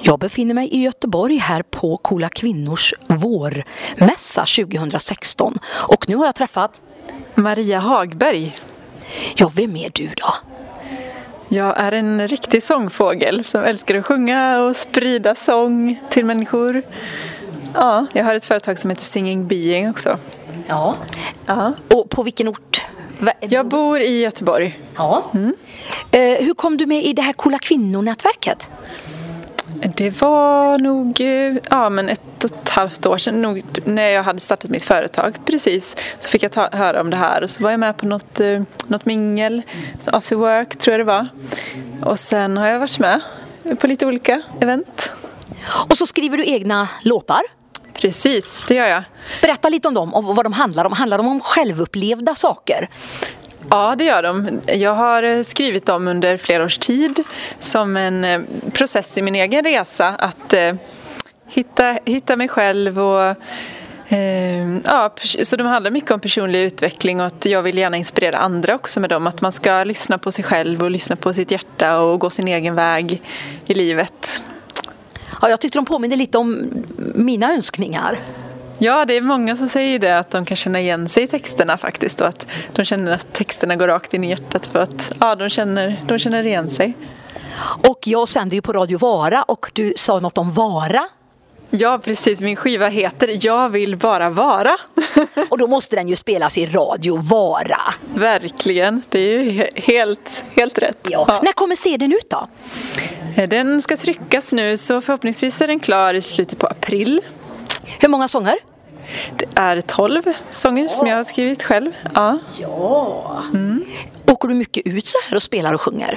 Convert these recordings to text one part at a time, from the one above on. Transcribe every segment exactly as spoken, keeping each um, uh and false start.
Jag befinner mig i Göteborg här på Coola Kvinnors vårmässa tjugohundrasexton. Och nu har jag träffat Maria Hagberg. Ja, vem är du då? Jag är en riktig sångfågel som älskar att sjunga och sprida sång till människor. Ja, jag har ett företag som heter Singing Being också. Ja. Ja. Och på vilken ort? Jag bor i Göteborg. Ja. Mm. Eh, hur kom du med i det här Coola Kvinnor-nätverket? Det var nog ja, men ett och ett halvt år sedan nog, när jag hade startat mitt företag precis, så fick jag ta, höra om det här och så var jag med på något, något mingel, after work tror jag det var, och sen har jag varit med på lite olika event. Och så skriver du egna låtar? Precis, det gör jag. Berätta lite om dem och vad de handlar om. Handlar de om självupplevda saker? Ja, det gör de. Jag har skrivit dem under flera års tid som en process i min egen resa att eh, hitta, hitta mig själv och eh, ja, så de handlar mycket om personlig utveckling och att jag vill gärna inspirera andra också med dem, att man ska lyssna på sig själv och lyssna på sitt hjärta och gå sin egen väg i livet. Ja, jag tyckte de påminner lite om mina önskningar. Ja, det är många som säger det, att de kan känna igen sig i texterna faktiskt och att de känner att texterna går rakt in i hjärtat för att ja, de, känner, de känner igen sig. Och jag sänder ju på Radio Vara och du sa något om Vara. Ja, precis. Min skiva heter Jag vill bara vara. Och då måste den ju spelas i Radio Vara. Verkligen. Det är ju helt, helt rätt. Ja. Ja. När kommer C D:n ut då? Den ska tryckas nu, så förhoppningsvis är den klar i slutet på april. Hur många sånger? Det är tolv sånger som jag har skrivit själv. Ja. Ja. Mm. Åker du mycket ut så här och spelar och sjunger?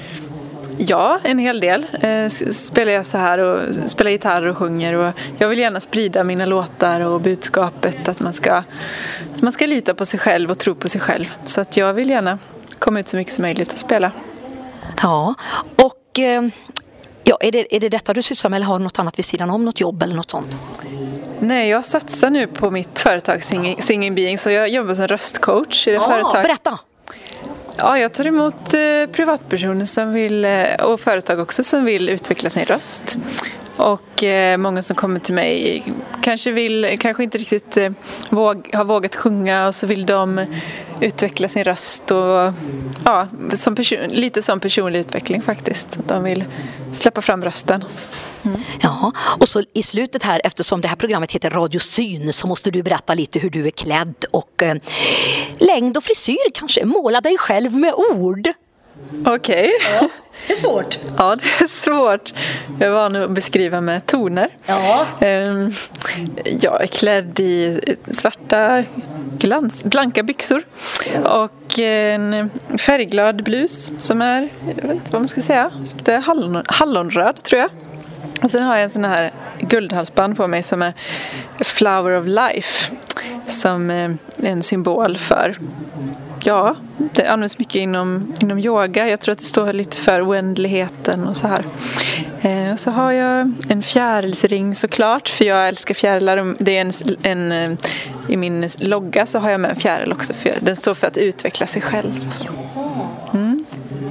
Ja, en hel del. Eh, spelar jag så här och spelar gitarr och sjunger, och jag vill gärna sprida mina låtar och budskapet att man ska, att man ska lita på sig själv och tro på sig själv. Så att jag vill gärna komma ut så mycket som möjligt och spela. Ja, och eh, ja, är det, är det detta du sysslar med eller har du något annat vid sidan om, något jobb eller något sånt? Nej, jag satsar nu på mitt företag Singing, Singing Being, så jag jobbar som röstcoach i det ja, företag. Berätta! Ja, jag tar emot eh, privatpersoner som vill, eh, och företag också som vill utveckla sin röst. Och eh, många som kommer till mig kanske vill, kanske inte riktigt eh, våg, har vågat sjunga, och så vill de utveckla sin röst och ja, som person, lite som personlig utveckling faktiskt. Att de vill släppa fram rösten. Mm. Ja, och så i slutet här, eftersom det här programmet heter Radio Syn, så måste du berätta lite hur du är klädd och eh, längd och frisyr kanske. Måla dig själv med ord. Okej. Okay. Ja, det är svårt. Ja, det är svårt. Jag är van att beskriva med toner. Ja. Um, jag är klädd i svarta glans, blanka byxor och en färgglad blus som är, jag vet inte vad man ska säga, lite hallon, hallonröd tror jag. Och sen har jag en sån här guldhalsband på mig som är Flower of Life, som är en symbol för, ja, det används mycket inom, inom yoga. Jag tror att det står lite för oändligheten och så här. Eh, så har jag en fjärilsring såklart, för jag älskar fjärilar. Det är en, en, i min logga så har jag med en fjäril också, för den står för att utveckla sig själv. Så. Mm.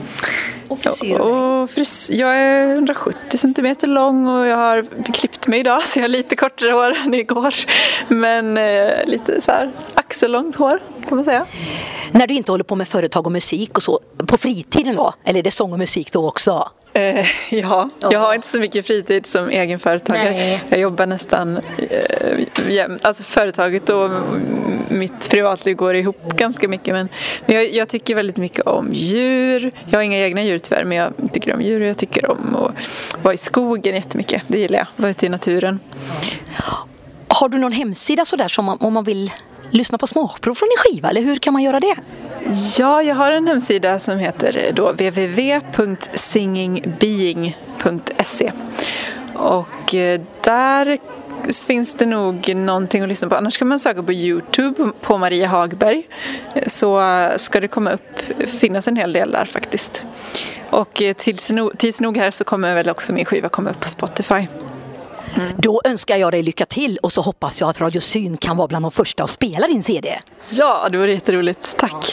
Och frisyr? Och fris- jag är hundrasjuttio centimeter lång och jag har klippt mig idag, så jag har lite kortare hår än igår. Men eh, lite så här axellångt hår kan man säga. När du inte håller på med företag och musik och så, på fritiden då? Eller är det sång och musik då också? Eh, ja, oh. jag har inte så mycket fritid som egenföretagare. Nej. Jag jobbar nästan eh, jämt. Alltså företaget och mitt privatliv går ihop ganska mycket. Men jag, jag tycker väldigt mycket om djur. Jag har inga egna djur tyvärr, men jag tycker om djur och jag tycker om att vara i skogen jättemycket. Det gillar jag, vara ute i naturen. Har du någon hemsida sådär som man, om man vill lyssna på smakprov från din skiva, eller hur kan man göra det? Ja, jag har en hemsida som heter då w w w punkt singing being punkt se, och där finns det nog någonting att lyssna på. Annars kan man söka på YouTube på Maria Hagberg, så ska det komma upp, finnas en hel del där faktiskt. Och tills nog, tills nog här så kommer väl också min skiva komma upp på Spotify. Mm. Då önskar jag dig lycka till, och så hoppas jag att Radio Syn kan vara bland de första att spela din C D. Ja, det var jätteroligt. Tack!